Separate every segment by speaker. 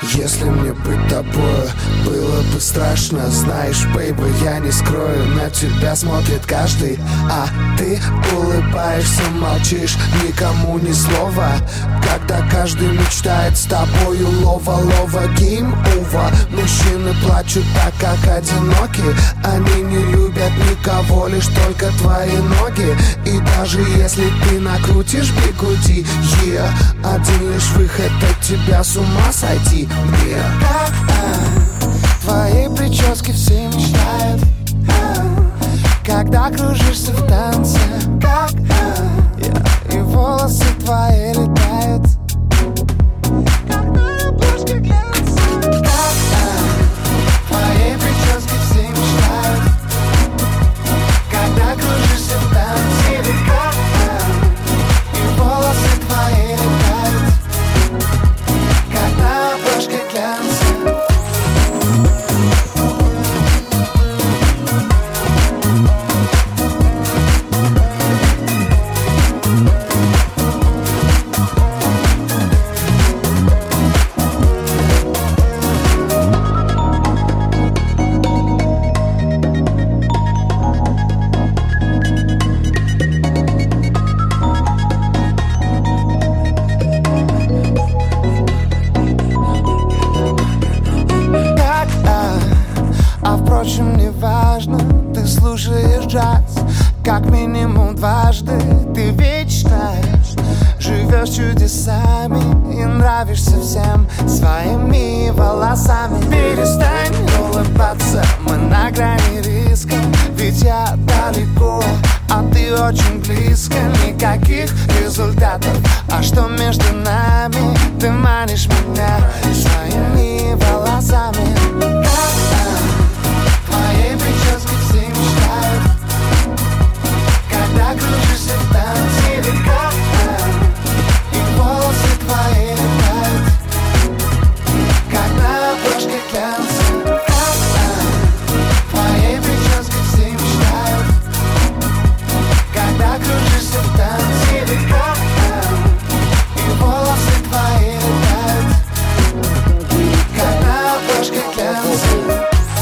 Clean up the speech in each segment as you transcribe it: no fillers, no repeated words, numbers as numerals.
Speaker 1: Если мне быть тобою было бы страшно, знаешь, бейби, я не скрою, на тебя смотрит каждый, а ты улыбаешься, молчишь, никому ни слова. Когда каждый мечтает с тобою лова-лова, гейм over. Мужчины плачут так, как одиноки, они не любят никого, лишь только твои ноги. И даже если ты накрутишь бигуди, один лишь выход от тебя с ума сойти.
Speaker 2: Твоей прически все мечтают, когда кружишься в танце, и волосы твои летают, когда обложка глянца. Твоей прически все мечтают, когда кружишься в танце, и волосы твои летают, когда обложка глянца. Впрочем, не важно, ты слушаешь джаз как минимум дважды. Ты вечно живешь чудесами и нравишься всем своими волосами. Перестань улыбаться, мы на грани риска, ведь я далеко, а ты очень близко. Никаких результатов, а что между нами? Ты манишь меня своими волосами. Твоей прически все мечтают, когда кружишься в танце, и волосы твои летают, когда обложка глянца. Твоей прически все мечтают, когда кружишься в танце, и волосы твои летают, когда обложка глянца.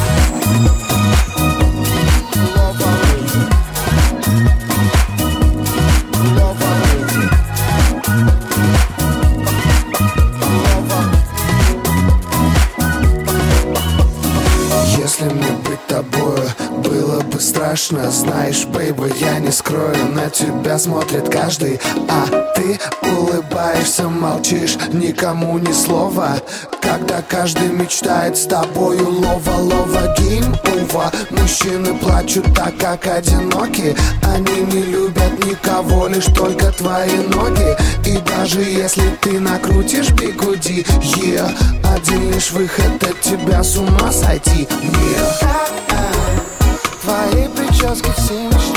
Speaker 1: Если мне быть тобою было бы страшно, знаешь, бейби, я не скрою, на тебя смотрит каждый, а ты улыбаешься, молчишь, никому ни слова. Когда каждый мечтает с тобою лова-лова, гейм over. Мужчины плачут так, как одиноки, они не любят никого, лишь только твои ноги. И даже если ты накрутишь бигуди, один лишь выход от тебя с ума сойти.
Speaker 2: Твоей прически все мечтают,